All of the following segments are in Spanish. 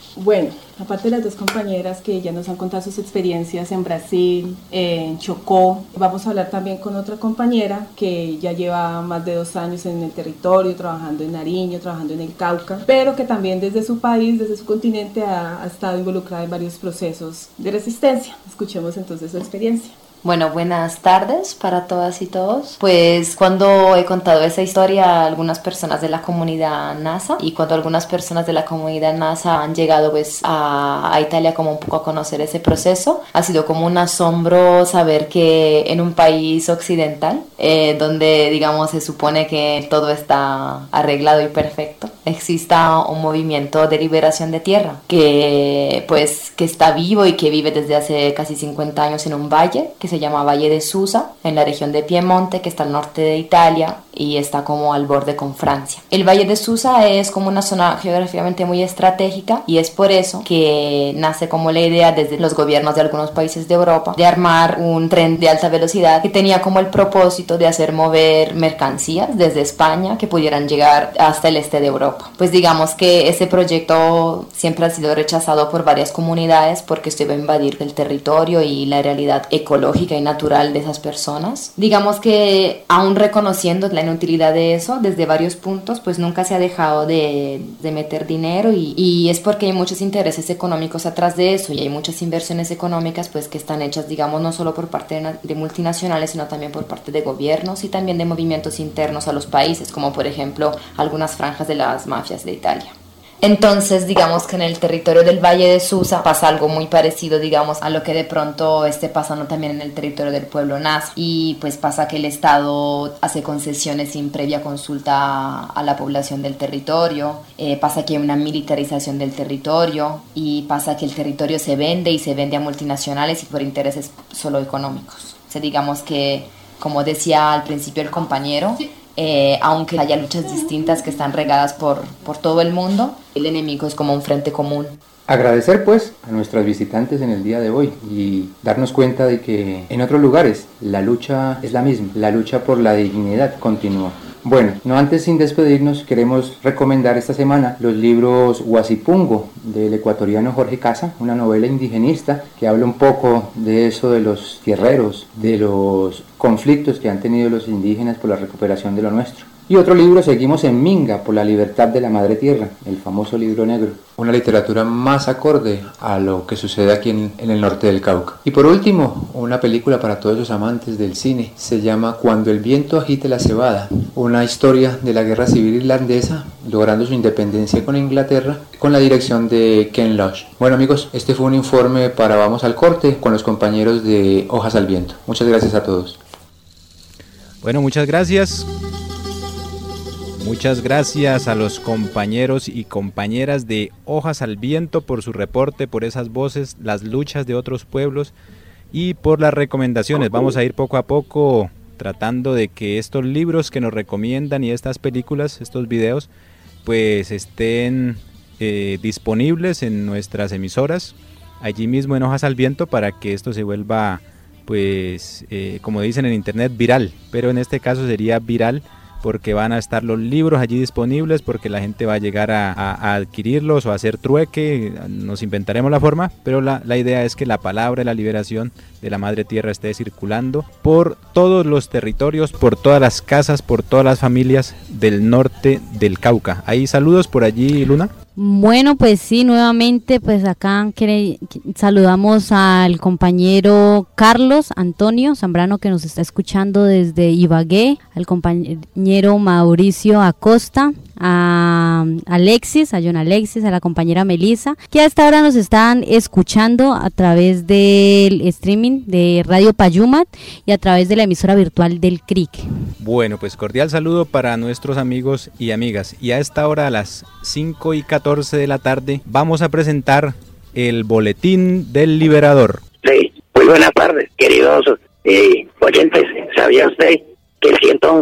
Bueno, aparte de las dos compañeras que ya nos han contado sus experiencias en Brasil, en Chocó, vamos a hablar también con otra compañera que ya lleva más de 2 años en el territorio, trabajando en Nariño, trabajando en el Cauca, pero que también desde su país, desde su continente, ha estado involucrada en varios procesos de resistencia. Escuchemos entonces su experiencia. Bueno, buenas tardes para todas y todos. Pues cuando he contado esa historia a algunas personas de la comunidad NASA y cuando algunas personas de la comunidad NASA han llegado pues a Italia como un poco a conocer ese proceso, ha sido como un asombro saber que en un país occidental, donde digamos se supone que todo está arreglado y perfecto, exista un movimiento de liberación de tierra que está vivo y que vive desde hace casi 50 años en un valle que se llama Valle de Susa, en la región de Piemonte, que está al norte de Italia y está como al borde con Francia. El Valle de Susa es como una zona geográficamente muy estratégica y es por eso que nace como la idea desde los gobiernos de algunos países de Europa de armar un tren de alta velocidad que tenía como el propósito de hacer mover mercancías desde España que pudieran llegar hasta el este de Europa. Pues digamos que ese proyecto siempre ha sido rechazado por varias comunidades porque esto iba a invadir el territorio y la realidad ecológica y natural de esas personas. Digamos que aún reconociendo la inutilidad de eso desde varios puntos, pues nunca se ha dejado de meter dinero y es porque hay muchos intereses económicos atrás de eso y hay muchas inversiones económicas pues que están hechas, digamos, no solo por parte de multinacionales, sino también por parte de gobiernos y también de movimientos internos a los países, como por ejemplo algunas franjas de las mafias de Italia. Entonces, digamos que en el territorio del Valle de Susa pasa algo muy parecido, digamos, a lo que de pronto esté pasando también en el territorio del pueblo NASA. Y pues pasa que el Estado hace concesiones sin previa consulta a la población del territorio, pasa que hay una militarización del territorio y pasa que el territorio se vende y se vende a multinacionales y por intereses solo económicos. O sea, digamos que, como decía al principio el compañero, aunque haya luchas distintas que están regadas por todo el mundo, el enemigo es como un frente común. Agradecer pues a nuestras visitantes en el día de hoy y darnos cuenta de que en otros lugares la lucha es la misma, la lucha por la dignidad continúa. Bueno, no antes sin despedirnos, queremos recomendar esta semana los libros Huasipungo del ecuatoriano Jorge Casa, una novela indigenista que habla un poco de eso de los tierreros, de los conflictos que han tenido los indígenas por la recuperación de lo nuestro. Y otro libro, Seguimos en Minga, por la libertad de la madre tierra, el famoso libro negro. Una literatura más acorde a lo que sucede aquí en el norte del Cauca. Y por último, una película para todos los amantes del cine. Se llama Cuando el viento agite la cebada. Una historia de la guerra civil irlandesa, logrando su independencia con Inglaterra, con la dirección de Ken Loach. Bueno amigos, este fue un informe para Vamos al Corte con los compañeros de Hojas al Viento. Muchas gracias a todos. Bueno, muchas gracias. Muchas gracias a los compañeros y compañeras de Hojas al Viento por su reporte, por esas voces, las luchas de otros pueblos y por las recomendaciones. Vamos a ir poco a poco tratando de que estos libros que nos recomiendan y estas películas, estos videos, pues estén disponibles en nuestras emisoras, allí mismo en Hojas al Viento, para que esto se vuelva, pues, como dicen en internet, viral. Pero en este caso sería viral porque van a estar los libros allí disponibles, porque la gente va a llegar a adquirirlos o a hacer trueque, nos inventaremos la forma, pero la idea es que la palabra de la liberación de la madre tierra esté circulando por todos los territorios, por todas las casas, por todas las familias del norte del Cauca. ¿Hay saludos por allí, Luna? Bueno, pues sí, nuevamente, pues acá saludamos al compañero Carlos Antonio Zambrano, que nos está escuchando desde Ibagué, al compañero Mauricio Acosta, a Alexis, a John Alexis, a la compañera Melissa, que hasta ahora nos están escuchando a través del streaming de Radio Payumat y a través de la emisora virtual del CRIC. Bueno, pues cordial saludo para nuestros amigos y amigas. Y a esta hora, a las 5:14 de la tarde, vamos a presentar el Boletín del Liberador. Sí, muy buenas tardes, queridos oyentes. ¿Sabía usted que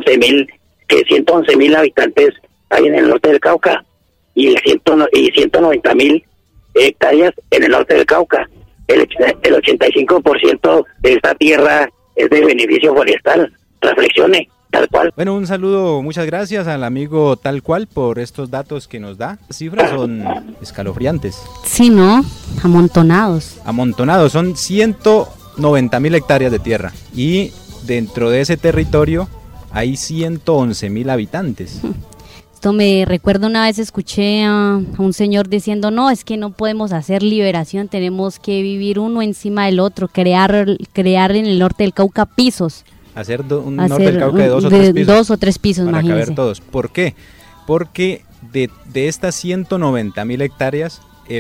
111.000 habitantes hay en el norte del Cauca y 190.000 hectáreas en el norte del Cauca? El 85% de esta tierra es de beneficio forestal. Reflexione, tal cual. Bueno, un saludo, muchas gracias al amigo Tal Cual por estos datos que nos da. Las cifras son escalofriantes. Sí, ¿no? Amontonados. Amontonados, son 190.000 hectáreas de tierra y dentro de ese territorio hay 111.000 habitantes. Esto me recuerda, una vez escuché a un señor diciendo, no, es que no podemos hacer liberación, tenemos que vivir uno encima del otro, crear en el norte del Cauca pisos. Hacer un norte del Cauca de 2 o 3 pisos. 2 o 3 pisos, para imagínense. caber todos. ¿Por qué? Porque de estas 190.000 hectáreas, el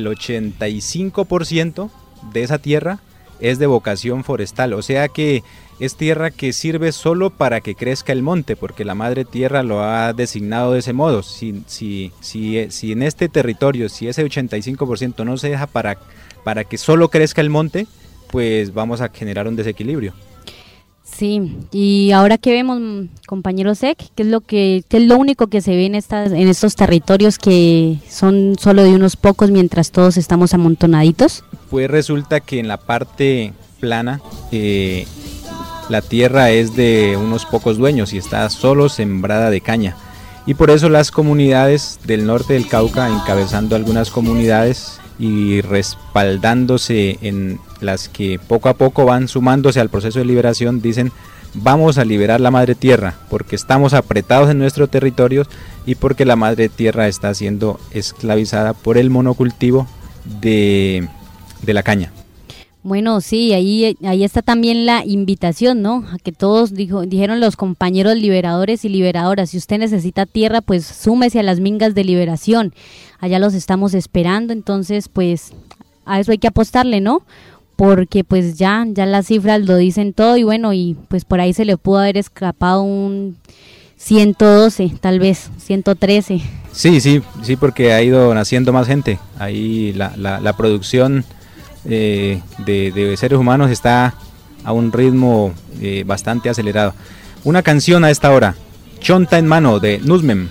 85% de esa tierra es de vocación forestal, o sea que es tierra que sirve solo para que crezca el monte, porque la madre tierra lo ha designado de ese modo. Si en este territorio, si ese 85% no se deja para que solo crezca el monte, pues vamos a generar un desequilibrio. Sí, y ahora que vemos, compañero Sec, ¿qué es lo único que se ve en estos territorios que son solo de unos pocos mientras todos estamos amontonaditos? Pues resulta que en la parte plana la tierra es de unos pocos dueños y está solo sembrada de caña. Y por eso las comunidades del norte del Cauca, encabezando algunas comunidades y respaldándose en las que poco a poco van sumándose al proceso de liberación, dicen: vamos a liberar la madre tierra porque estamos apretados en nuestro territorio y porque la madre tierra está siendo esclavizada por el monocultivo de la caña. Bueno, sí, ahí está también la invitación, ¿no? A que todos, dijeron los compañeros liberadores y liberadoras, si usted necesita tierra, pues súmese a las mingas de liberación. Allá los estamos esperando, entonces pues a eso hay que apostarle, ¿no? Porque pues ya las cifras lo dicen todo y bueno, y pues por ahí se le pudo haber escapado un 112, tal vez, 113. Sí, porque ha ido naciendo más gente. Ahí la producción de seres humanos está a un ritmo bastante acelerado. Una canción a esta hora, Chonta en mano, de Nuzmem.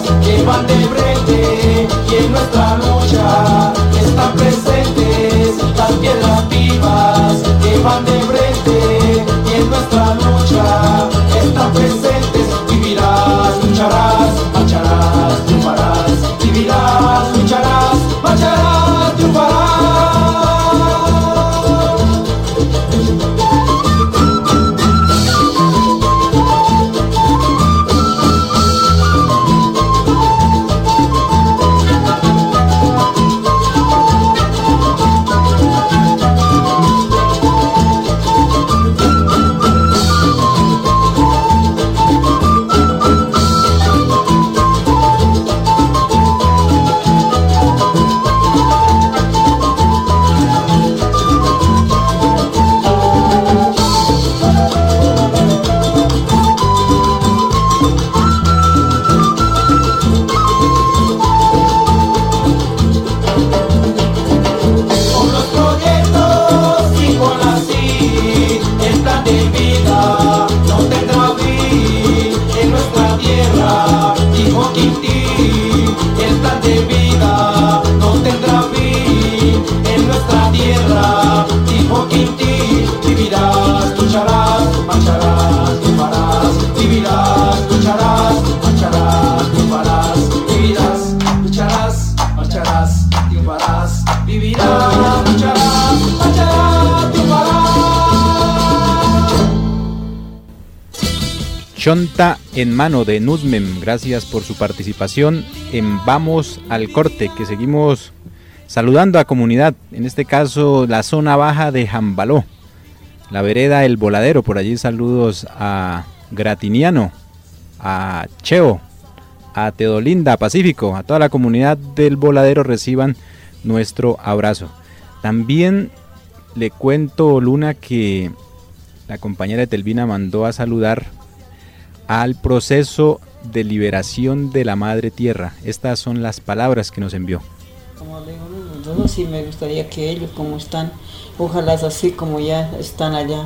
Van de frente y en nuestra lucha están presentes Chonta en mano de Nuzmem, gracias por su participación en Vamos al Corte, que seguimos saludando a comunidad, en este caso la zona baja de Jambaló, la vereda El Voladero. Por allí saludos a Gratiniano, a Cheo, a Teodolinda, Pacífico, a toda la comunidad del Voladero, reciban nuestro abrazo. También le cuento, Luna, que la compañera Etelvina mandó a saludar al proceso de liberación de la Madre Tierra. Estas son las palabras que nos envió. Como le digo, yo sí me gustaría que ellos como están, ojalá es así como ya están allá,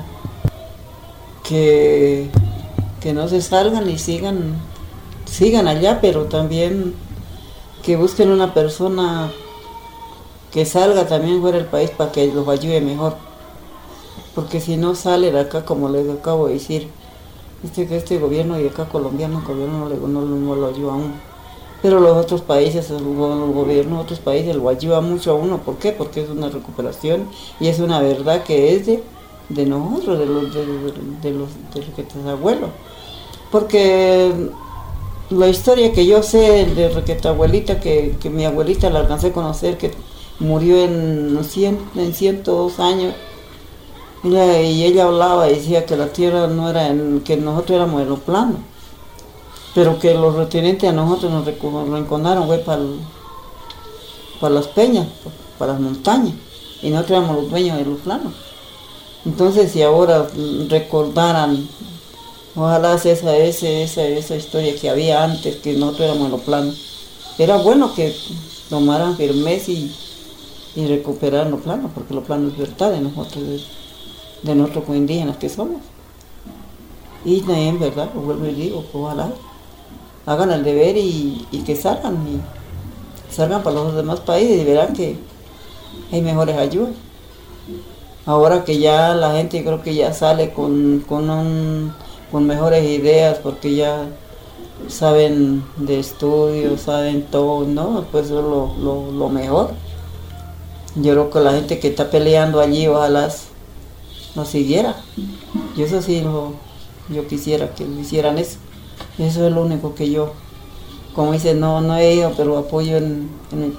que no se salgan y sigan allá, pero también que busquen una persona que salga también fuera del país para que los ayude mejor, porque si no sale de acá, como les acabo de decir, este gobierno y acá colombiano, el gobierno no lo ayuda a uno, pero los otros países, el gobierno de otros países lo ayuda mucho a uno. ¿Por qué? Porque es una recuperación y es una verdad que es de nosotros, de los requetabuelos, porque la historia que yo sé de requetabuelita, que mi abuelita la alcancé a conocer, que murió en 102 años, y ella hablaba y decía que la tierra no era, que nosotros éramos en lo plano, pero que los retenentes a nosotros nos reenconaron para las peñas, para las montañas, y nosotros éramos los dueños de los planos. Entonces, si ahora recordaran, ojalá esa historia que había antes, que nosotros éramos en los planos, era bueno que tomaran firmeza y recuperaran los planos, porque los planos es verdad de nosotros indígenas que somos. Y también, ¿verdad? Lo vuelvo y digo, ojalá hagan el deber y que salgan para los demás países y verán que hay mejores ayudas. Ahora que ya la gente creo que ya sale con mejores ideas, porque ya saben de estudios, saben todo, ¿no? Pues eso es lo mejor. Yo creo que la gente que está peleando allí, ojalá no siguiera. Yo eso sí, yo quisiera que lo hicieran eso. Eso es lo único que yo, como dice, no he ido, pero apoyo en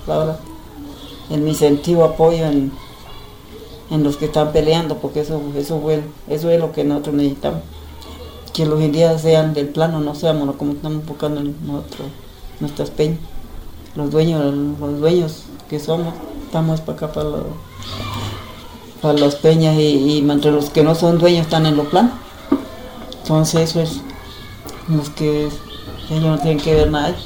mi sentido, apoyo en los que están peleando, porque eso es lo que nosotros necesitamos. Que los indígenas sean del plano, no seamos como estamos buscando nuestras peñas. Los dueños que somos, estamos para acá, para las peñas, y entre los que no son dueños están en los planos. Entonces eso es los que ellos no tienen que ver nada.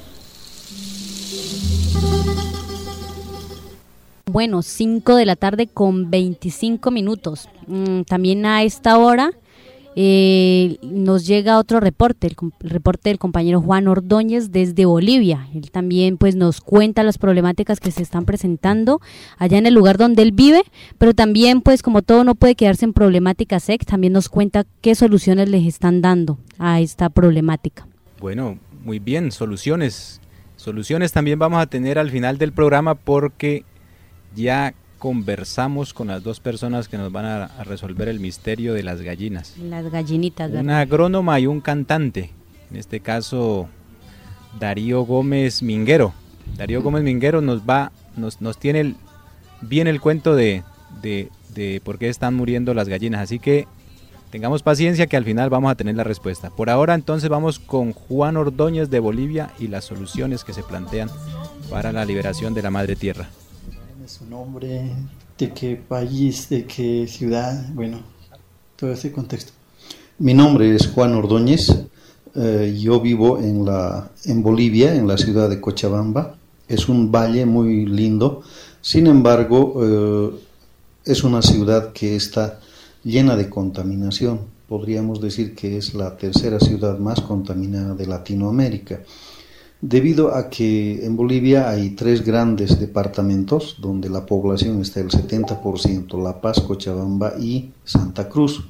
Bueno, 5 de la tarde con 25 minutos. También a esta hora nos llega otro reporte, el reporte del compañero Juan Ordóñez desde Bolivia. Él también pues nos cuenta las problemáticas que se están presentando allá en el lugar donde él vive, pero también pues como todo no puede quedarse en problemáticas SEC, también nos cuenta qué soluciones les están dando a esta problemática. Bueno, muy bien, soluciones también vamos a tener al final del programa, porque ya conversamos con las dos personas que nos van a resolver el misterio de las gallinas. Las gallinitas, ¿verdad? Una agrónoma y un cantante, en este caso Darío Gómez Minguero. Darío Gómez Minguero nos tiene bien el cuento de por qué están muriendo las gallinas, así que tengamos paciencia que al final vamos a tener la respuesta. Por ahora entonces vamos con Juan Ordóñez de Bolivia y las soluciones que se plantean para la liberación de la Madre Tierra. Su nombre, de qué país, de qué ciudad, bueno, todo ese contexto. Mi nombre es Juan Ordóñez, yo vivo en Bolivia, en la ciudad de Cochabamba. Es un valle muy lindo, sin embargo, es una ciudad que está llena de contaminación. Podríamos decir que es la tercera ciudad más contaminada de Latinoamérica, debido a que en Bolivia hay 3 grandes departamentos donde la población está el 70%, La Paz, Cochabamba y Santa Cruz.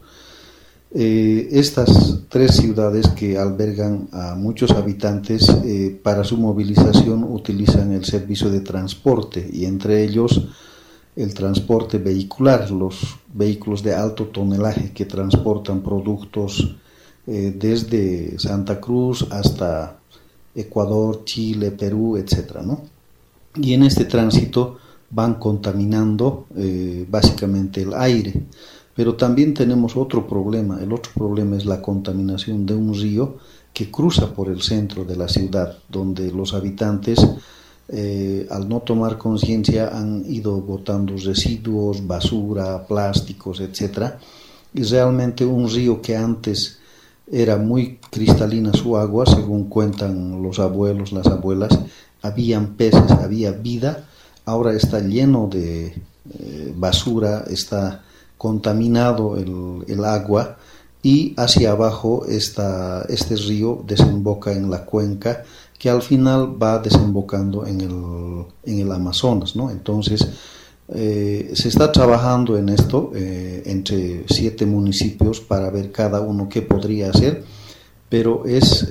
Estas 3 ciudades que albergan a muchos habitantes, para su movilización utilizan el servicio de transporte, y entre ellos el transporte vehicular, los vehículos de alto tonelaje que transportan productos desde Santa Cruz hasta Ecuador, Chile, Perú, etcétera, ¿no? Y en este tránsito van contaminando básicamente el aire. Pero también tenemos otro problema. El otro problema es la contaminación de un río que cruza por el centro de la ciudad, donde los habitantes, al no tomar conciencia, han ido botando residuos, basura, plásticos, etcétera. Y realmente un río que antes era muy cristalina su agua, según cuentan los abuelos, las abuelas, habían peces, había vida, ahora está lleno de basura, está contaminado el agua, y hacia abajo este río desemboca en la cuenca, que al final va desembocando en el Amazonas, ¿no? Entonces se está trabajando en esto entre 7 municipios para ver cada uno qué podría hacer, pero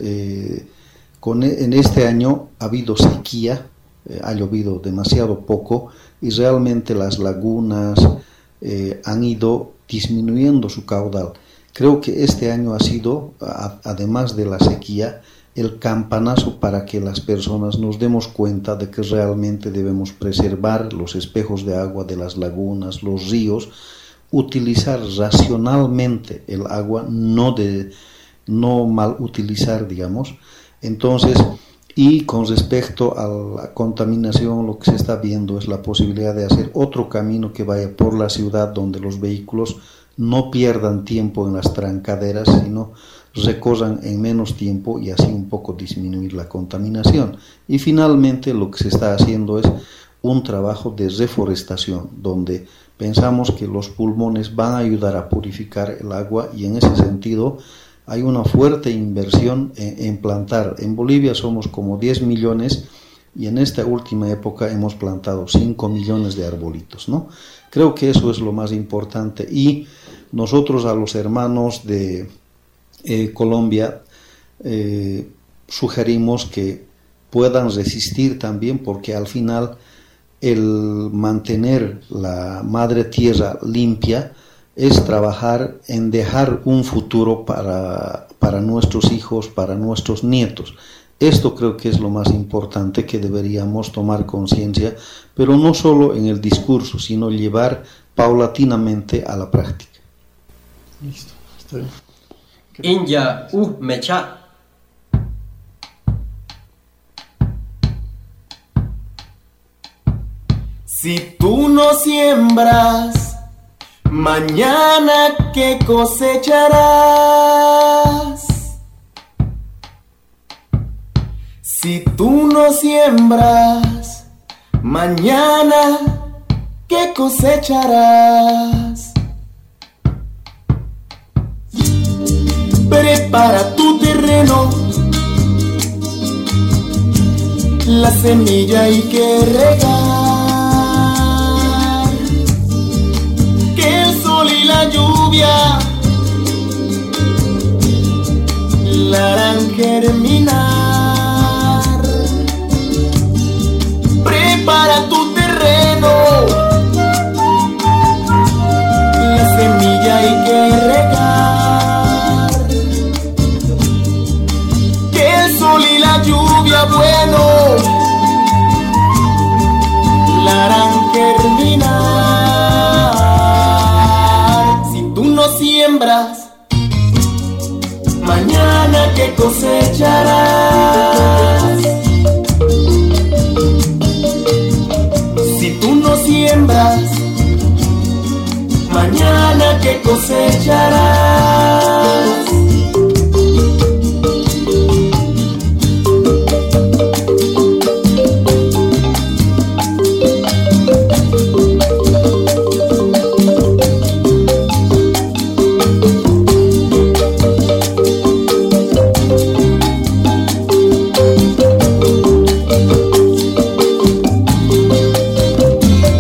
en este año ha habido sequía, ha llovido demasiado poco y realmente las lagunas han ido disminuyendo su caudal. Creo que este año ha sido, además de la sequía, el campanazo para que las personas nos demos cuenta de que realmente debemos preservar los espejos de agua de las lagunas, los ríos, utilizar racionalmente el agua, no mal utilizar, digamos. Entonces, y con respecto a la contaminación, lo que se está viendo es la posibilidad de hacer otro camino que vaya por la ciudad, donde los vehículos no pierdan tiempo en las trancaderas, sino recorran en menos tiempo y así un poco disminuir la contaminación. Y finalmente lo que se está haciendo es un trabajo de reforestación, donde pensamos que los pulmones van a ayudar a purificar el agua, y en ese sentido hay una fuerte inversión en plantar. En Bolivia somos como 10 millones y en esta última época hemos plantado 5 millones de arbolitos, ¿no? Creo que eso es lo más importante, y nosotros a los hermanos de Colombia sugerimos que puedan resistir también, porque al final el mantener la madre tierra limpia es trabajar en dejar un futuro para nuestros hijos, para nuestros nietos. Esto creo que es lo más importante que deberíamos tomar conciencia, pero no solo en el discurso, sino llevar paulatinamente a la práctica. Listo, está bien. Inja mecha. Si tú no siembras, mañana ¿qué cosecharás? Si tú no siembras, mañana ¿qué cosecharás? Prepara tu terreno, la semilla hay que regar, que el sol y la lluvia la harán germinar. Prepara tu terreno, la semilla hay que regar, que el sol y la lluvia bueno la harán germinar. Si tú no siembras, mañana ¿qué cosecharás? Si tú no siembras, mañana ¿qué cosecharás?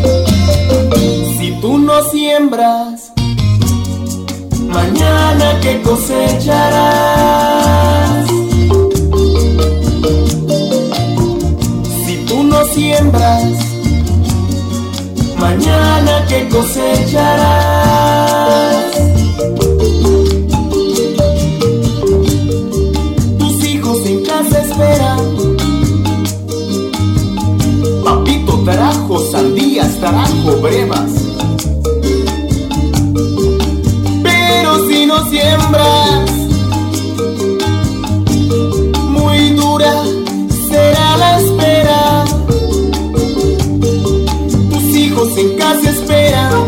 Mañana ¿qué carajo, brevas. Pero si no siembras, muy dura será la espera. Tus hijos en casa esperan.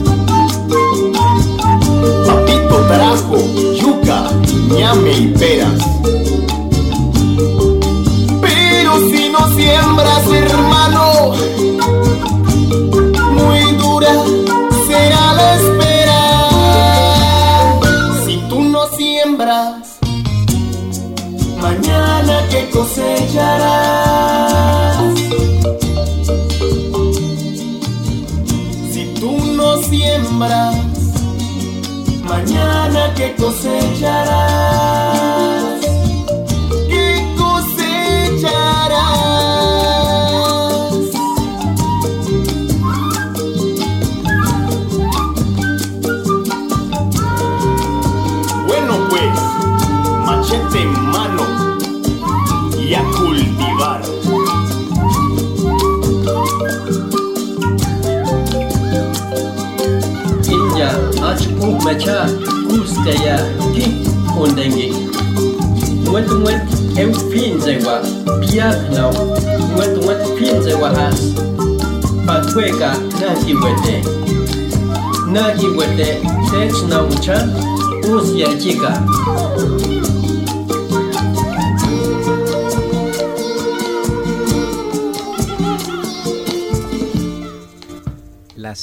Papito trajo yuca, ñame y peras. Pero si no siembras, hermano, muy dura será la espera. Si tú no siembras, mañana que cosecharás. Si tú no siembras, mañana que cosecharás. Que cosecharás. Bueno pues, machete en mano y a cultivar. Inja achku mecha ustaya ki ondengi. Muet eu finzewa piak now. Muet finzewa has. Patweka nagi wete tech na mucha usya chica. Las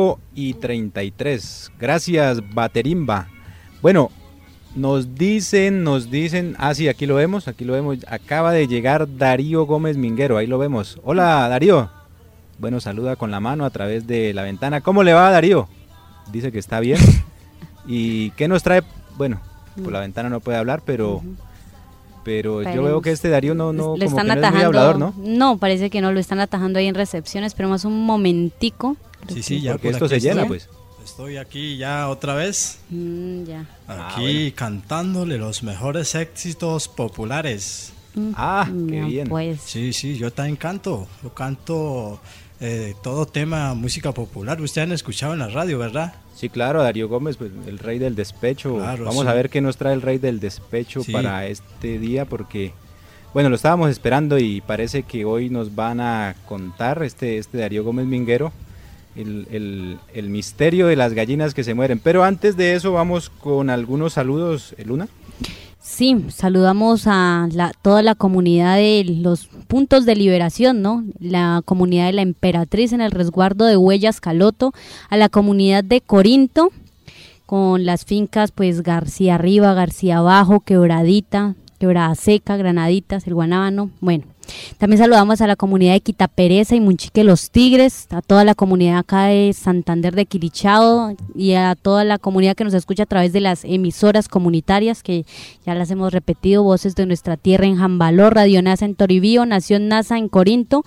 5:33. Gracias, Baterimba. Bueno, nos dicen, sí, aquí lo vemos, acaba de llegar Darío Gómez Minguero, ahí lo vemos. Hola, Darío. Bueno, saluda con la mano a través de la ventana. ¿Cómo le va, Darío? Dice que está bien. ¿Y qué nos trae? Bueno, por la ventana no puede hablar, pero yo veo que este Darío no le como están que no atajando, es muy hablador, ¿no? No, parece que no, lo están atajando ahí en recepción. Esperemos un momentico. Sí, ya porque esto se llena, pues. Estoy aquí ya otra vez. Ya. Aquí cantándole los mejores éxitos populares. Qué bien. Pues. Sí, yo también canto. Yo canto todo tema música popular. Ustedes han escuchado en la radio, ¿verdad? Sí, claro, Darío Gómez, pues el rey del despecho. Claro, Vamos sí. a ver qué nos trae el rey del despecho para este día, porque, bueno, lo estábamos esperando y parece que hoy nos van a contar este Darío Gómez Minguero el misterio de las gallinas que se mueren. Pero antes de eso vamos con algunos saludos, Luna. Sí, saludamos a toda la comunidad de los puntos de liberación, ¿no? La comunidad de la Emperatriz en el resguardo de Huellas Caloto, a la comunidad de Corinto, con las fincas pues García Arriba, García Abajo, Quebradita, Quebrada Seca, Granaditas, el Guanábano. Bueno, también saludamos a la comunidad de Quitapereza y Munchique Los Tigres, a toda la comunidad acá de Santander de Quilichao y a toda la comunidad que nos escucha a través de las emisoras comunitarias que ya las hemos repetido: Voces de Nuestra Tierra en Jambaló, Radio NASA en Toribío, Nación NASA en Corinto,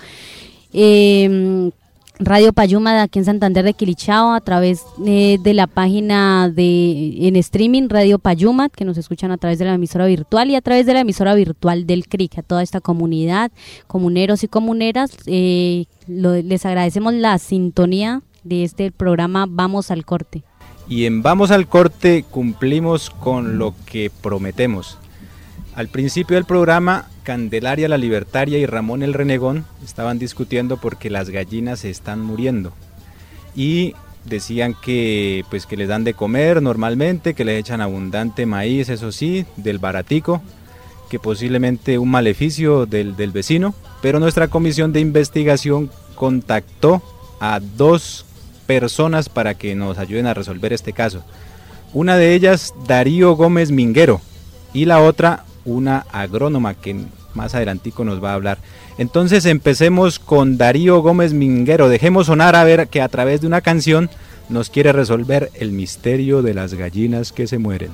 Radio Payuma de aquí en Santander de Quilichao, a través de la página en streaming Radio Payuma, que nos escuchan a través de la emisora virtual, y a través de la emisora virtual del CRIC. A toda esta comunidad, comuneros y comuneras, les agradecemos la sintonía de este programa Vamos al Corte. Y en Vamos al Corte cumplimos con lo que prometemos. Al principio del programa, Candelaria la Libertaria y Ramón el Renegón estaban discutiendo porque las gallinas se están muriendo y decían que pues que les dan de comer normalmente, que les echan abundante maíz, eso sí, del baratico, que posiblemente un maleficio del vecino, pero nuestra comisión de investigación contactó a 2 personas para que nos ayuden a resolver este caso. Una de ellas, Darío Gómez Minguero, y la otra, una agrónoma que más adelantico nos va a hablar. Entonces empecemos con Darío Gómez Minguero. Dejemos sonar a ver que a través de una canción nos quiere resolver el misterio de las gallinas que se mueren.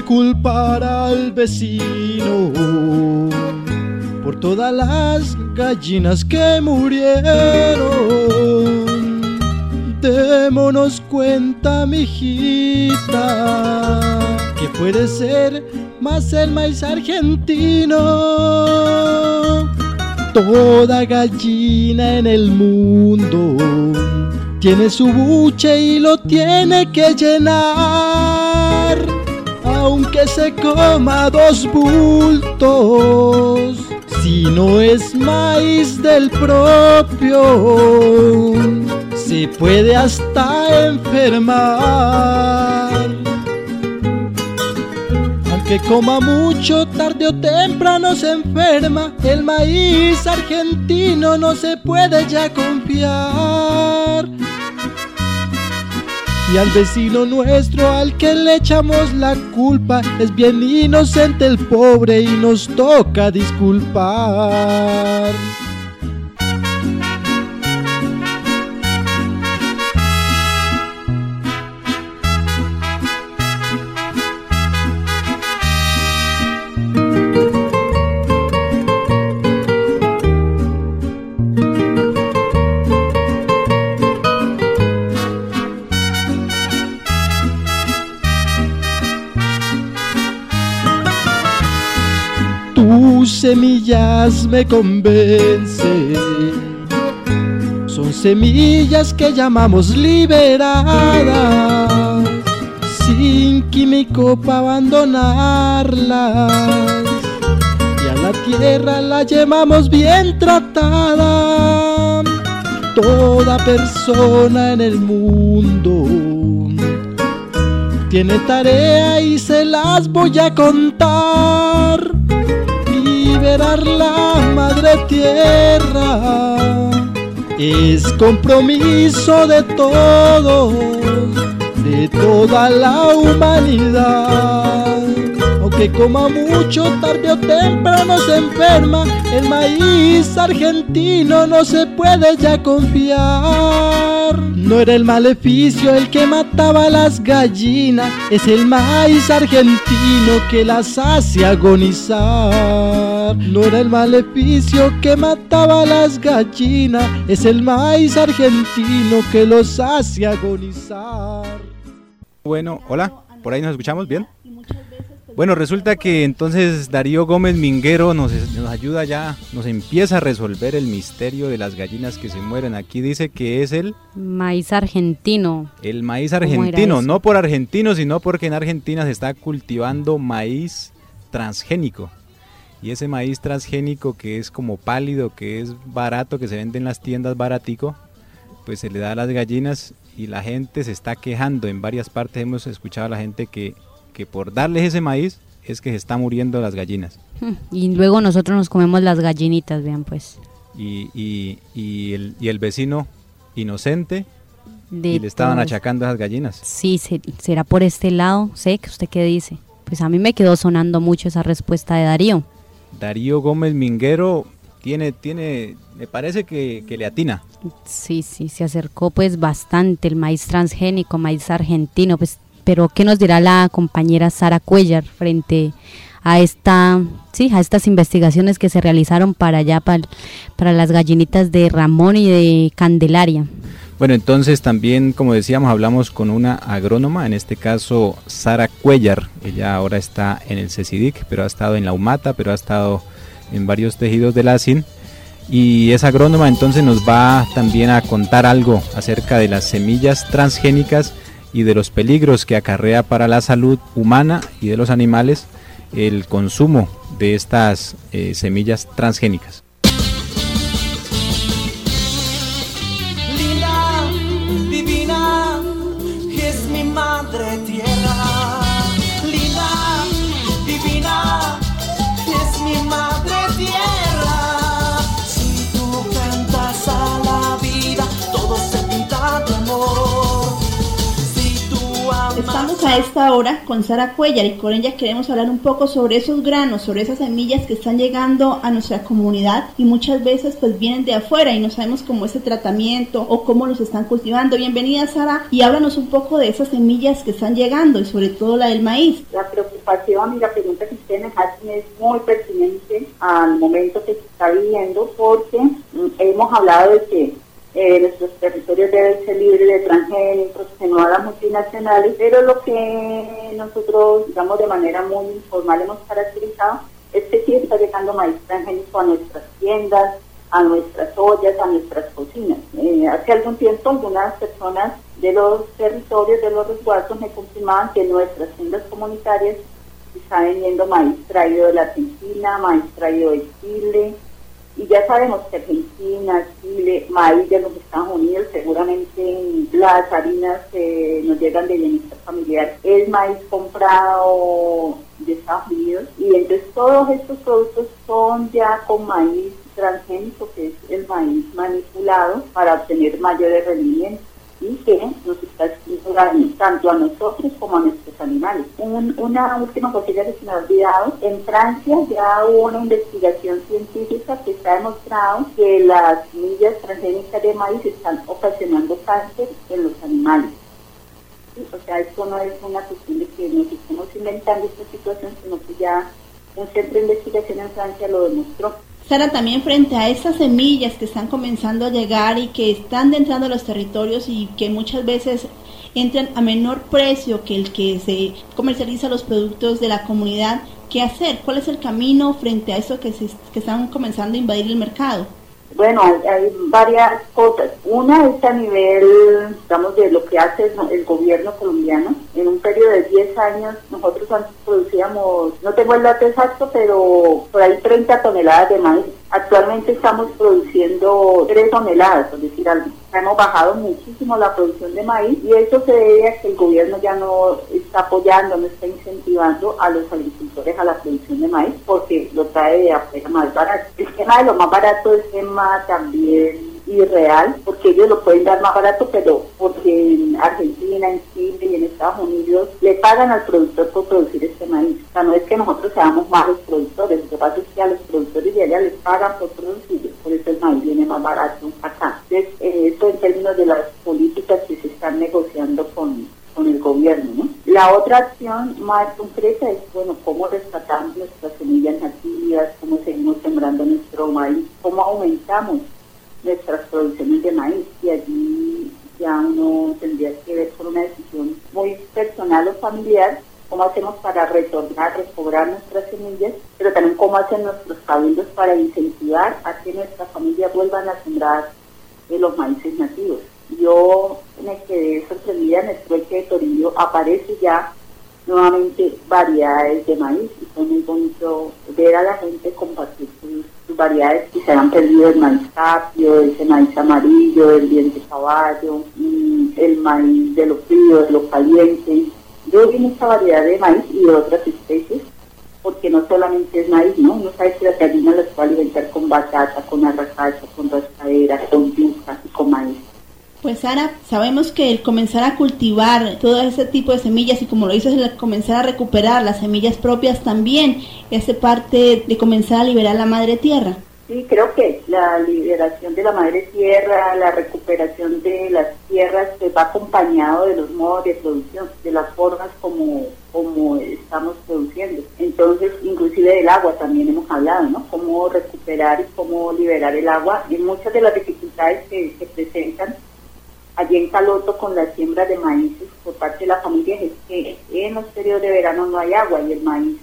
culpar al vecino por todas las gallinas que murieron. Démonos cuenta, mijita, que puede ser más el maíz argentino. Toda gallina en el mundo tiene su buche y lo tiene que llenar, aunque se coma 2 bultos, si no es maíz del propio, se puede hasta enfermar. Aunque coma mucho, tarde o temprano se enferma. El maíz argentino no se puede ya confiar. Y al vecino nuestro al que le echamos la culpa, es bien inocente el pobre y nos toca disculpar. Tus semillas me convencen, son semillas que llamamos liberadas, sin químico para abandonarlas, y a la tierra la llevamos bien tratada. Toda persona en el mundo tiene tarea y se las voy a contar. Liberar la madre tierra es compromiso de todos, de toda la humanidad. Aunque coma mucho, tarde o temprano se enferma. El maíz argentino no se puede ya confiar. No era el maleficio el que mataba a las gallinas, es el maíz argentino que las hace agonizar. No era el maleficio que mataba a las gallinas, es el maíz argentino que los hace agonizar. Bueno, hola, ¿por ahí nos escuchamos bien? Bueno, resulta que entonces Darío Gómez Minguero nos ayuda ya, nos empieza a resolver el misterio de las gallinas que se mueren. Aquí dice que es el maíz argentino. El maíz argentino, no por argentino, sino porque en Argentina se está cultivando maíz transgénico. Y ese maíz transgénico que es como pálido, que es barato, que se vende en las tiendas baratico, pues se le da a las gallinas y la gente se está quejando. En varias partes hemos escuchado a la gente que por darles ese maíz es que se está muriendo las gallinas. Y luego nosotros nos comemos las gallinitas, vean pues. Y el vecino inocente y le estaban achacando a esas gallinas. Sí, será por este lado, sé que usted qué dice. Pues a mí me quedó sonando mucho esa respuesta de Darío. Darío Gómez Minguero tiene me parece que le atina. Sí, se acercó pues bastante el maíz transgénico, maíz argentino, pues. Pero ¿qué nos dirá la compañera Sara Cuellar frente a estas investigaciones que se realizaron para allá, para las gallinitas de Ramón y de Candelaria? Bueno, entonces también, como decíamos, hablamos con una agrónoma, en este caso Sara Cuellar. Ella ahora está en el CECIDIC, pero ha estado en la UMATA, pero ha estado en varios tejidos de la ASIN. Y esa agrónoma entonces nos va también a contar algo acerca de las semillas transgénicas y de los peligros que acarrea para la salud humana y de los animales el consumo de estas semillas transgénicas. Linda, divina, es mi madre tierra. Linda, divina, es mi madre tierra. Si tú cantas a la vida, todo se pinta de amor. Estamos Estamos a esta hora con Sara Cuellar y con ella queremos hablar un poco sobre esos granos, sobre esas semillas que están llegando a nuestra comunidad y muchas veces pues vienen de afuera y no sabemos cómo ese tratamiento o cómo los están cultivando. Bienvenida, Sara, y háblanos un poco de esas semillas que están llegando y sobre todo la del maíz. La preocupación y la pregunta que ustedes me hacen es muy pertinente al momento que se está viviendo, porque hemos hablado de que nuestros territorios deben ser libres de transgénicos, que no a las multinacionales, pero lo que nosotros, digamos, de manera muy informal hemos caracterizado es que sí está llegando maíz transgénico a nuestras tiendas, a nuestras ollas, a nuestras cocinas. Hace algún tiempo algunas personas de los territorios, de los resguardos, me confirmaban que en nuestras tiendas comunitarias está vendiendo maíz traído de la Argentina, maíz traído de Chile, y ya sabemos que Argentina, Chile, maíz de los Estados Unidos, seguramente las harinas que nos llegan de bienestar familiar es maíz comprado de Estados Unidos, y entonces todos estos productos son ya con maíz transgénico, que es el maíz manipulado para obtener mayores rendimientos, y que nos está haciendo daño tanto a nosotros como a nuestros animales. Una última cosilla que se me ha olvidado: en Francia ya hubo una investigación científica que está demostrado que las semillas transgénicas de maíz están ocasionando cáncer en los animales. ¿Sí? O sea, esto no es una cuestión de que nos estemos inventando esta situación, sino que ya un centro de investigación en Francia lo demostró. Sara, también frente a estas semillas que están comenzando a llegar y que están entrando a los territorios y que muchas veces entran a menor precio que el que se comercializa los productos de la comunidad, ¿qué hacer? ¿Cuál es el camino frente a eso que están comenzando a invadir el mercado? Bueno, hay varias cosas. Una es a nivel, digamos, de lo que hace el gobierno colombiano. En un periodo de 10 años, nosotros antes producíamos, no tengo el dato exacto, pero por ahí 30 toneladas de maíz. Actualmente estamos produciendo 3 toneladas, es decir, hemos bajado muchísimo la producción de maíz, y eso se debe a que el gobierno ya no está apoyando, no está incentivando a los agricultores a la producción de maíz, porque lo trae de afuera más barato. El tema de lo más barato es tema también irreal, porque ellos lo pueden dar más barato, pero porque en Argentina, en Chile y en Estados Unidos le pagan al productor por producir este maíz. O sea, no es que nosotros seamos malos productores, lo que pasa es que a los productores de allá les pagan por producir, por eso el maíz viene más barato acá. Entonces, esto en términos de las políticas que se están negociando con el gobierno, ¿no? La otra acción más concreta es, bueno, cómo rescatamos nuestras semillas nativas, cómo seguimos sembrando nuestro maíz, cómo aumentamos nuestras producciones de maíz, y allí ya uno tendría que ver por una decisión muy personal o familiar cómo hacemos para retornar, recobrar nuestras semillas, pero también cómo hacen nuestros cabildos para incentivar a que nuestras familias vuelvan a sembrar los maíces nativos. Yo me quedé sorprendida en el trueque de Toribio, aparece ya nuevamente variedades de maíz, y fue muy bonito ver a la gente compartir sus variedades que se han perdido: el maíz capio, ese maíz amarillo, el diente caballo, el maíz de lo frío, de lo caliente. Yo vi mucha variedad de maíz y de otras especies, porque no solamente es maíz, ¿no? Uno sabe que las gallinas las puede alimentar con batata, con arracacha, con rascadera, con yuca y con maíz. Pues Sara, sabemos que el comenzar a cultivar todo ese tipo de semillas, y como lo dices, el comenzar a recuperar las semillas propias también es parte de comenzar a liberar la madre tierra. Sí, creo que la liberación de la madre tierra, la recuperación de las tierras, pues va acompañado de los modos de producción, de las formas como estamos produciendo. Entonces, inclusive del agua también hemos hablado, ¿no? Cómo recuperar y cómo liberar el agua, y muchas de las dificultades que se presentan allí en Caloto con la siembra de maíces por parte de las familias es que en los periodos de verano no hay agua, y el maíz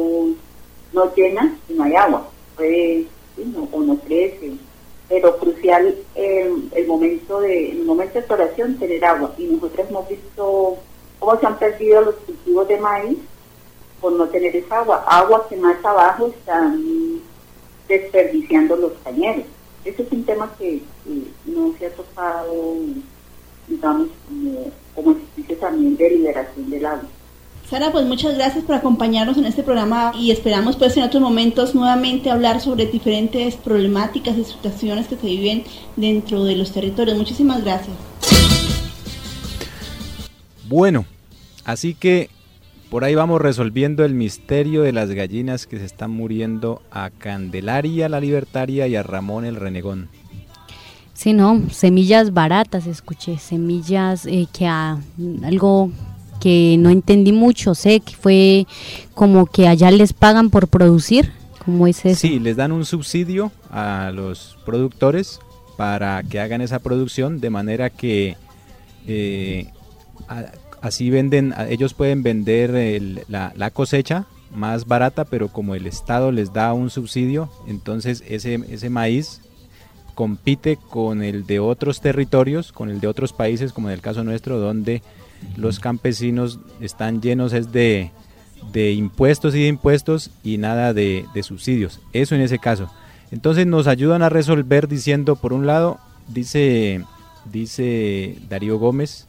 no llena si no hay agua, puede, ¿sí? no crece, pero crucial el momento de floración, tener agua, y nosotros hemos visto cómo se han perdido los cultivos de maíz por no tener esa agua que más abajo están desperdiciando los cañeros. Ese es un tema que no se ha tocado, digamos, como ejercicio también de liberación del agua. Sara, pues muchas gracias por acompañarnos en este programa, y esperamos pues en otros momentos nuevamente hablar sobre diferentes problemáticas y situaciones que se viven dentro de los territorios. Muchísimas gracias. Bueno, Así que por ahí vamos resolviendo el misterio de las gallinas que se están muriendo a Candelaria la Libertaria y a Ramón el Renegón. Sí, no, semillas baratas, escuché, semillas algo que no entendí mucho, sé que fue como que allá les pagan por producir, ¿cómo es eso? Sí, les dan un subsidio a los productores para que hagan esa producción, de manera que así venden, ellos pueden vender la cosecha más barata, pero como el Estado les da un subsidio, entonces ese maíz compite con el de otros territorios, con el de otros países, como en el caso nuestro, donde los campesinos están llenos de impuestos y nada de subsidios. Eso en ese caso. Entonces nos ayudan a resolver diciendo, por un lado, dice Darío Gómez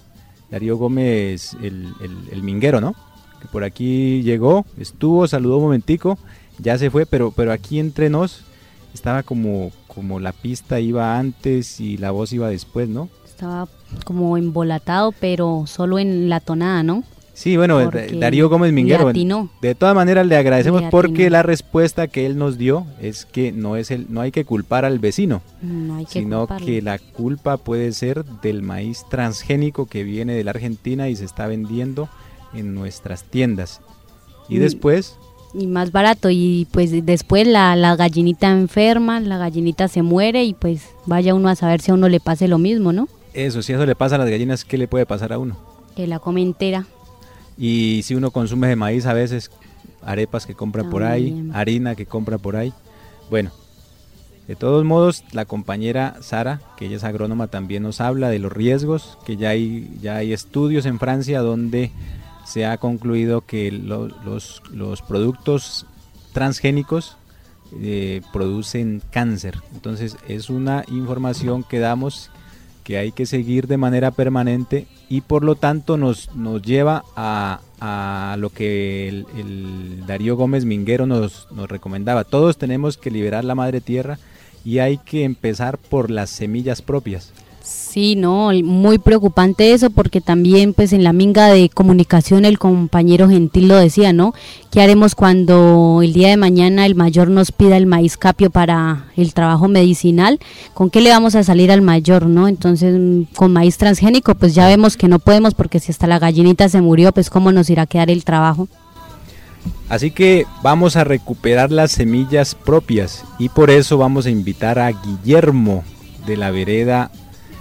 el minguero, ¿no? Que por aquí llegó, estuvo, saludó un momentico, ya se fue, pero aquí entre nos estaba como la pista iba antes y la voz iba después, ¿no? Estaba como embolatado, pero solo en la tonada, ¿no? Sí, bueno, Darío Gómez Minguero. De todas maneras le agradecemos porque la respuesta que él nos dio es que no hay que culpar al vecino, sino que la culpa puede ser del maíz transgénico que viene de la Argentina y se está vendiendo en nuestras tiendas. Y después... Y más barato, y pues después la gallinita enferma, la gallinita se muere y pues vaya uno a saber si a uno le pase lo mismo, ¿no? Eso, si eso le pasa a las gallinas, ¿qué le puede pasar a uno? Que la come entera. Y si uno consume de maíz, a veces arepas que compra por ahí, harina que compra por ahí. Bueno, de todos modos, la compañera Sara, que ella es agrónoma, también nos habla de los riesgos, que ya hay estudios en Francia donde se ha concluido que los productos transgénicos producen cáncer. Entonces es una información que damos que hay que seguir de manera permanente y por lo tanto nos lleva a lo que el Darío Gómez Minguero nos recomendaba. Todos tenemos que liberar la madre tierra y hay que empezar por las semillas propias. Sí, no, muy preocupante eso, porque también pues en la minga de comunicación el compañero Gentil lo decía, ¿no? ¿Qué haremos cuando el día de mañana el mayor nos pida el maíz capio para el trabajo medicinal? ¿Con qué le vamos a salir al mayor, no? Entonces con maíz transgénico pues ya vemos que no podemos, porque si hasta la gallinita se murió, pues ¿cómo nos irá a quedar el trabajo? Así que vamos a recuperar las semillas propias y por eso vamos a invitar a Guillermo de la vereda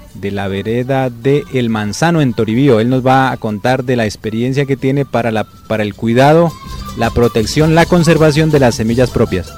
de El Manzano en Toribío. Él nos va a contar de la experiencia que tiene para el cuidado, la protección, la conservación de las semillas propias.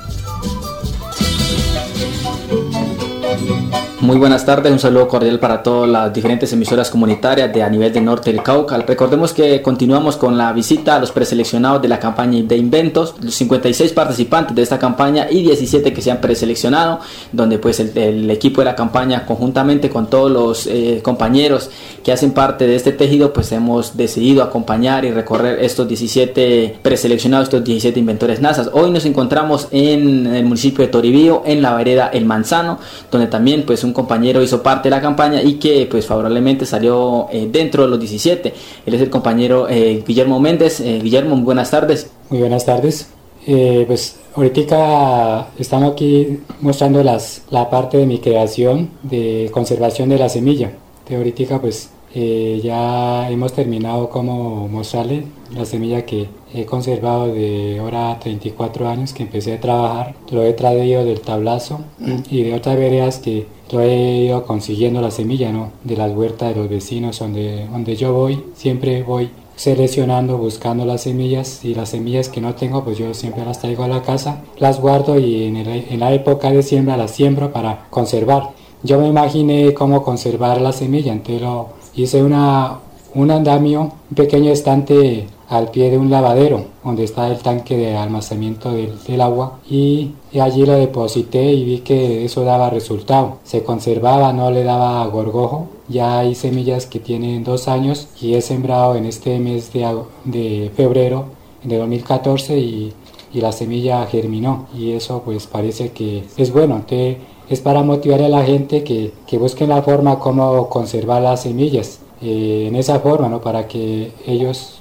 Muy buenas tardes, un saludo cordial para todas las diferentes emisoras comunitarias a nivel del norte del Cauca. Recordemos que continuamos con la visita a los preseleccionados de la campaña de inventos, los 56 participantes de esta campaña y 17 que se han preseleccionado, donde pues el equipo de la campaña conjuntamente con todos los compañeros que hacen parte de este tejido, pues hemos decidido acompañar y recorrer estos 17 preseleccionados, estos 17 inventores NASA. Hoy nos encontramos en el municipio de Toribío, en la vereda El Manzano, donde también pues un compañero hizo parte de la campaña y que pues favorablemente salió dentro de los 17. Él es el compañero Guillermo Méndez. Guillermo, muy buenas tardes. Muy buenas tardes. Pues ahorita estamos aquí mostrando la parte de mi creación de conservación de la semilla. Ahorita pues ya hemos terminado como mostrarle la semilla que he conservado de ahora 34 años que empecé a trabajar. Lo he traído del tablazo y de otras veredas que lo he ido consiguiendo la semilla, ¿no? De las huertas de los vecinos donde yo voy, siempre voy seleccionando, buscando las semillas, y las semillas que no tengo pues yo siempre las traigo a la casa, las guardo y en la época de siembra las siembro para conservar. Yo me imaginé cómo conservar la semilla, entonces hice un andamio, un pequeño estante al pie de un lavadero donde está el tanque de almacenamiento del agua, y allí lo deposité y vi que eso daba resultado, se conservaba, no le daba gorgojo. Ya hay semillas que tienen 2 años y he sembrado en este mes de febrero de 2014 y la semilla germinó, y eso pues parece que es bueno. Entonces, es para motivar a la gente que busquen la forma como conservar las semillas en esa forma, ¿no? Para que ellos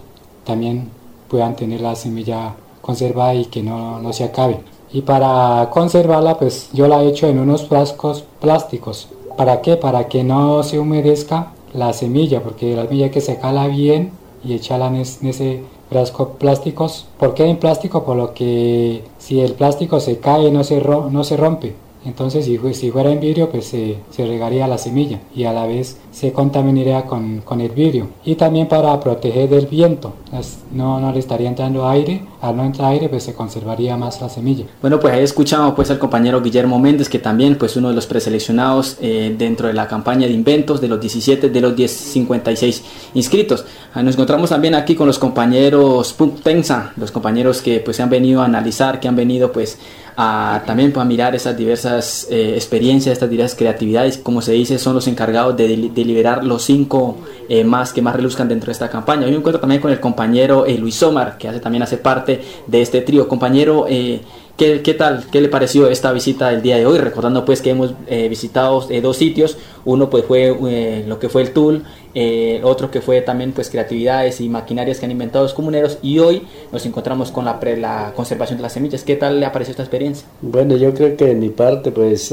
también puedan tener la semilla conservada y que no se acabe. Y para conservarla, pues yo la he hecho en unos frascos plásticos. ¿Para qué? Para que no se humedezca la semilla, porque la semilla hay que secarla bien y echarla en ese frasco plásticos. ¿Por qué en plástico? Por lo que si el plástico se cae no se rompe. Entonces si fuera en vidrio, pues se regaría la semilla y a la vez se contaminaría con el vidrio. Y también para proteger del viento, no le estaría entrando aire. Al no entrar aire, pues se conservaría más la semilla. Bueno, pues ahí escuchamos pues al compañero Guillermo Méndez, que también pues uno de los preseleccionados dentro de la campaña de inventos de los 17 de los 56 inscritos. Nos encontramos también aquí con los compañeros Puptensa, los compañeros que pues se han venido a analizar, que han venido pues también para mirar esas diversas experiencias, estas diversas creatividades. Como se dice, son los encargados de liberar los 5 más que más reluzcan dentro de esta campaña. Hoy me encuentro también con el compañero Luis Omar, que también hace parte de este trío. Compañero, ¿qué tal? ¿Qué le pareció esta visita el día de hoy? Recordando pues que hemos visitado 2 sitios. Uno pues fue lo que fue el TUL, otro que fue también pues creatividades y maquinarias que han inventado los comuneros, y hoy nos encontramos con la conservación de las semillas. ¿Qué tal le ha parecido esta experiencia? Bueno, yo creo que de mi parte pues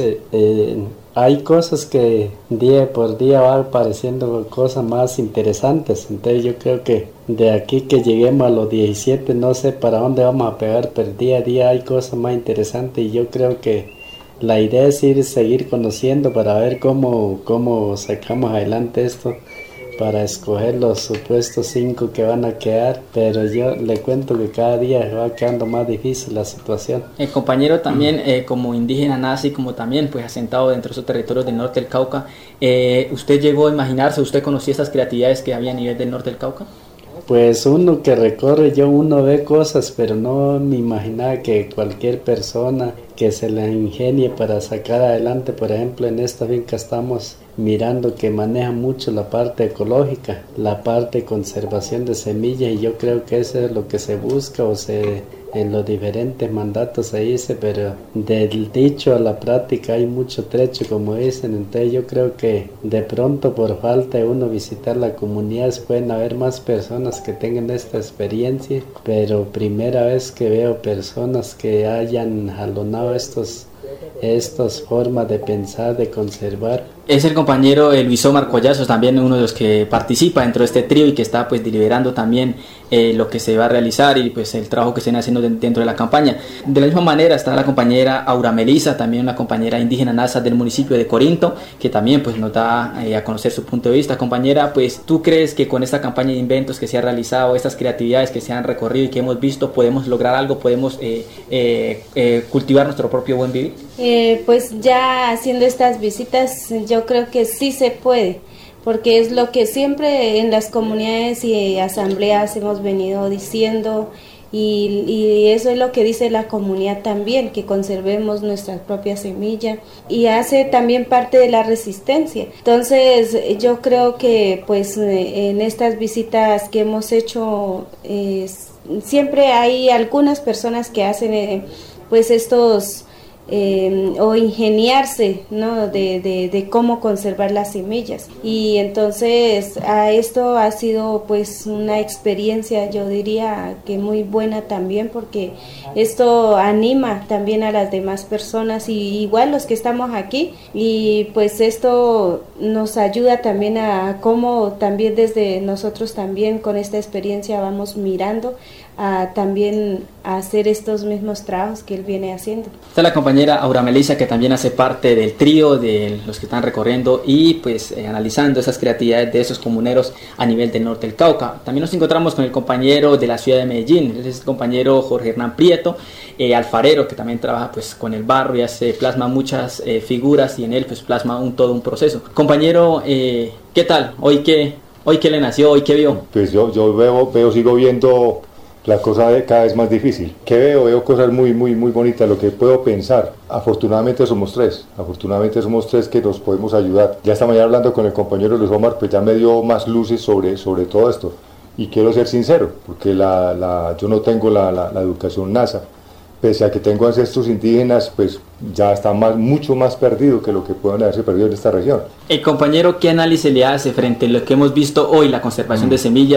hay cosas que día por día van apareciendo cosas más interesantes. Entonces yo creo que de aquí que lleguemos a los 17 no sé para dónde vamos a pegar, pero día a día hay cosas más interesantes, y yo creo que la idea es seguir conociendo para ver cómo sacamos adelante esto, para escoger los supuestos 5 que van a quedar, pero yo le cuento que cada día va quedando más difícil la situación. El compañero también como indígena nazi, como también pues asentado dentro de esos territorios del norte del Cauca, ¿usted llegó a imaginarse, usted conocía estas creatividades que había a nivel del norte del Cauca? Pues uno que recorre, uno ve cosas, pero no me imaginaba que cualquier persona que se la ingenie para sacar adelante. Por ejemplo, en esta finca estamos mirando que maneja mucho la parte ecológica, la parte de conservación de semillas, y yo creo que eso es lo que se busca en los diferentes mandatos se dice, pero del dicho a la práctica hay mucho trecho, como dicen. Entonces yo creo que de pronto, por falta de uno visitar la comunidad, pueden haber más personas que tengan esta experiencia, pero primera vez que veo personas que hayan jalonado estas formas de pensar, de conservar. Es el compañero Luis Omar Collazos, también uno de los que participa dentro de este trío y que está pues deliberando también lo que se va a realizar y pues el trabajo que se viene haciendo dentro de la campaña. De la misma manera está la compañera Aura Melisa, también una compañera indígena nasa del municipio de Corinto, que también pues nos da a conocer su punto de vista. Compañera, pues ¿tú crees que con esta campaña de inventos que se ha realizado, estas creatividades que se han recorrido y que hemos visto, podemos lograr algo, podemos cultivar nuestro propio buen vivir? Pues ya haciendo estas visitas, yo creo que sí se puede, porque es lo que siempre en las comunidades y asambleas hemos venido diciendo, y eso es lo que dice la comunidad también, que conservemos nuestra propia semilla, y hace también parte de la resistencia. Entonces yo creo que pues en estas visitas que hemos hecho siempre hay algunas personas que hacen pues estos o ingeniarse, ¿no? de cómo conservar las semillas, y entonces esto ha sido pues una experiencia, yo diría que muy buena también, porque esto anima también a las demás personas, y igual los que estamos aquí, y pues esto nos ayuda también a cómo también desde nosotros también con esta experiencia vamos mirando a también a hacer estos mismos trabajos que él viene haciendo. Está la compañera Aura Melisa, que también hace parte del trío de los que están recorriendo y pues analizando esas creatividades de esos comuneros a nivel del norte del Cauca. También nos encontramos con el compañero de la ciudad de Medellín, es el compañero Jorge Hernán Prieto, alfarero, que también trabaja pues con el barro y hace, plasma muchas figuras, y en él pues plasma todo un proceso. Compañero, ¿qué tal? ¿Hoy qué le nació? ¿Hoy qué vio? Pues yo sigo viendo la cosa cada vez más difícil. ¿Qué veo? Veo cosas muy bonitas, lo que puedo pensar. Afortunadamente somos tres que nos podemos ayudar. Ya esta mañana hablando con el compañero Luis Omar, pues ya me dio más luces sobre todo esto. Y quiero ser sincero, porque yo no tengo la educación NASA. Pese a que tengo ancestros indígenas, pues ya está mucho más perdido que lo que pueden haberse perdido en esta región. El compañero, ¿qué análisis le hace frente a lo que hemos visto hoy, la conservación de semillas,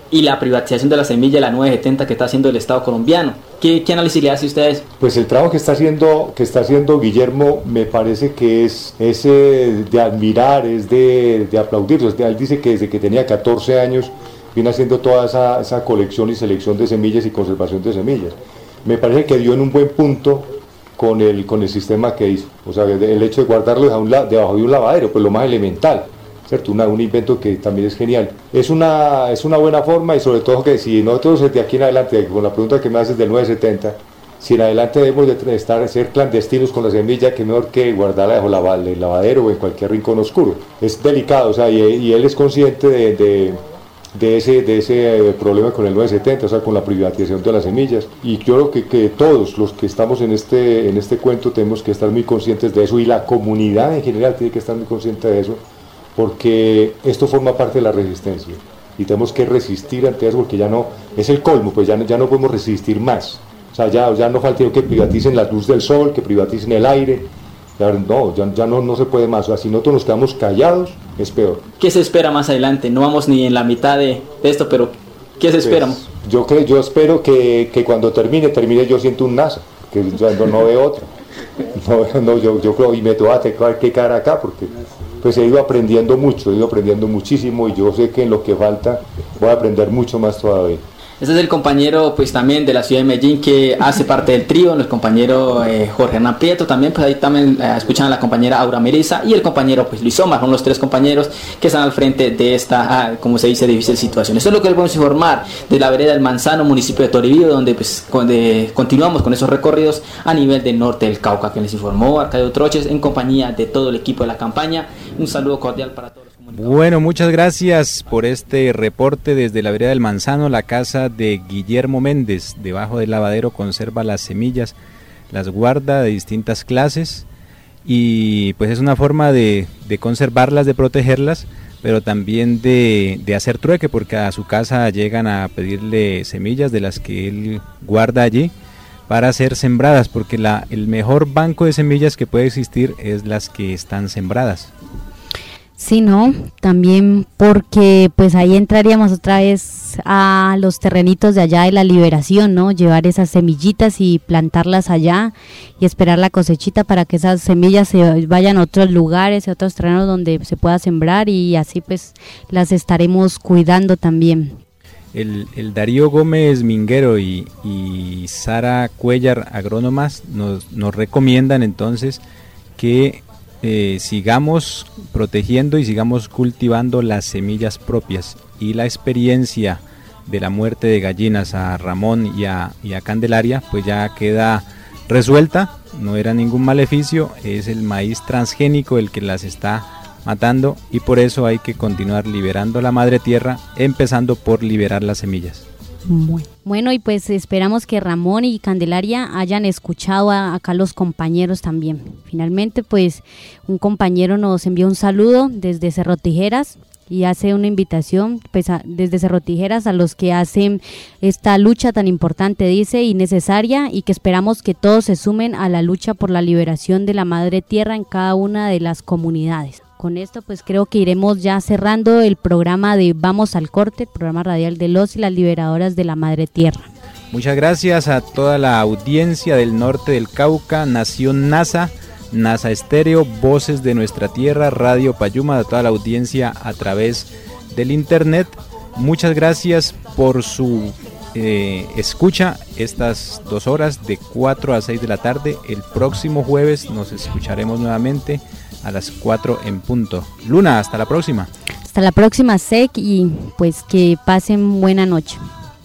y la privatización de la semilla, la 970 que está haciendo el Estado colombiano. ¿Qué análisis le hace a ustedes? Pues el trabajo que está haciendo Guillermo me parece que es de admirar, es de aplaudir. Él dice que desde que tenía 14 años viene haciendo toda esa colección y selección de semillas y conservación de semillas. Me parece que dio en un buen punto con el sistema que hizo. O sea, el hecho de guardarlo debajo de un lavadero, pues lo más elemental, ¿cierto? Un invento que también es genial. Es una buena forma, y sobre todo que si nosotros de aquí en adelante, con la pregunta que me haces del 970, si en adelante debemos de ser clandestinos con la semilla, que mejor que guardarla bajo el lavadero o en cualquier rincón oscuro. Es delicado, o sea, y él es consciente de ese problema con el 970, o sea, con la privatización de las semillas, y yo creo que todos los que estamos en este cuento tenemos que estar muy conscientes de eso, y la comunidad en general tiene que estar muy consciente de eso, porque esto forma parte de la resistencia, y tenemos que resistir ante eso, porque ya no, es el colmo, pues ya no podemos resistir más, o sea, ya no falta que privaticen la luz del sol, que privaticen el aire. Ya no se puede más. O sea, si nosotros nos quedamos callados, es peor. ¿Qué se espera más adelante? No vamos ni en la mitad de esto, pero ¿qué se espera? Yo espero que cuando termine yo siento un NASA, que no veo otra. Yo creo, y me tengo que quedar acá, porque pues he ido aprendiendo muchísimo, y yo sé que en lo que falta voy a aprender mucho más todavía. Este es el compañero pues también de la ciudad de Medellín que hace parte del trío, el compañero Jorge Hernán Prieto, también pues ahí también escuchan a la compañera Aura Meriza y el compañero pues Luis Omar, son los tres compañeros que están al frente de esta, como se dice, difícil situación. Esto es lo que les vamos a informar de la vereda del Manzano, municipio de Toribío, donde pues continuamos con esos recorridos a nivel del norte del Cauca, que les informó Arcadio Troches en compañía de todo el equipo de la campaña. Un saludo cordial para todos. Bueno, muchas gracias por este reporte desde la vereda del Manzano. La casa de Guillermo Méndez, debajo del lavadero, conserva las semillas, las guarda de distintas clases, y pues es una forma de conservarlas, de protegerlas, pero también de hacer trueque, porque a su casa llegan a pedirle semillas de las que él guarda allí para ser sembradas, porque el mejor banco de semillas que puede existir es las que están sembradas. Sí, no, también porque pues ahí entraríamos otra vez a los terrenitos de allá de la Liberación, ¿no? Llevar esas semillitas y plantarlas allá y esperar la cosechita para que esas semillas se vayan a otros lugares, a otros terrenos donde se pueda sembrar, y así pues las estaremos cuidando también. El Darío Gómez Minguero y Sara Cuellar, agrónomas, nos recomiendan entonces que sigamos protegiendo y sigamos cultivando las semillas propias, y la experiencia de la muerte de gallinas a Ramón y a Candelaria pues ya queda resuelta. No era ningún maleficio, es el maíz transgénico el que las está matando, y por eso hay que continuar liberando la madre tierra, empezando por liberar las semillas. Bueno, y pues esperamos que Ramón y Candelaria hayan escuchado acá los compañeros también. Finalmente, pues un compañero nos envió un saludo desde Cerro Tijeras y hace una invitación pues desde Cerro Tijeras a los que hacen esta lucha tan importante, dice, y necesaria, y que esperamos que todos se sumen a la lucha por la liberación de la madre tierra en cada una de las comunidades. Con esto pues creo que iremos ya cerrando el programa de Vamos al Corte, el programa radial de los y las liberadoras de la madre tierra. Muchas gracias a toda la audiencia del norte del Cauca, Nación NASA, NASA Estéreo, Voces de Nuestra Tierra, Radio Payuma, a toda la audiencia a través del internet. Muchas gracias por su escucha estas 2 horas de 4 a 6 de la tarde. El próximo jueves nos escucharemos nuevamente a las 4 en punto. Luna, hasta la próxima. Hasta la próxima, Sec, y pues que pasen buena noche.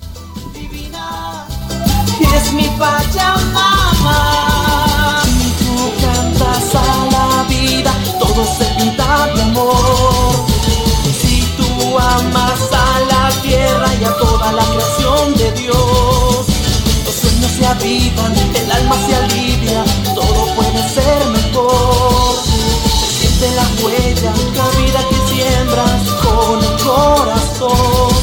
Es mi Pachamama, tú cantas a la vida, todo se pinta de amor. Si tú amas a la tierra y a toda la creación de Dios, los sueños se avivan, el alma se alivia, todo puede ser mejor. De la huella, la vida que siembras con el corazón.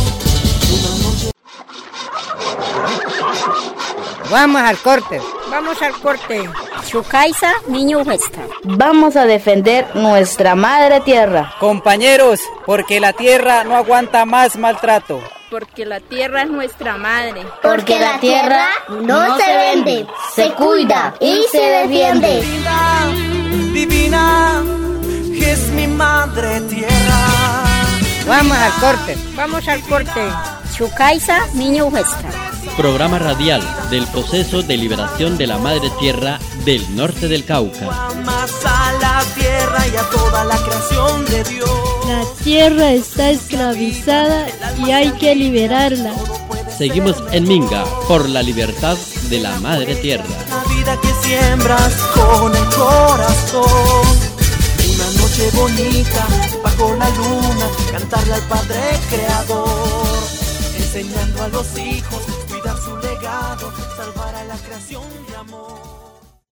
Vamos al corte. Vamos al corte. Chucaiza, niño Huesca. Vamos a defender nuestra madre tierra. Compañeros, porque la tierra no aguanta más maltrato. porque la tierra es nuestra madre. Porque la tierra no se vende, se cuida y se defiende. Divina, es mi madre tierra. Vamos al corte. Chucaiza, niño Huesca. Programa radial del proceso de liberación de la madre tierra del norte del Cauca. Amas a la tierra y a toda la creación de Dios. La tierra está esclavizada y hay que liberarla. Seguimos en Minga por la libertad de la madre tierra. La vida que siembras con el corazón. Una noche bonita bajo la luna, cantarle al Padre Creador, enseñando a los hijos, cuidar su legado, salvar a la creación de amor.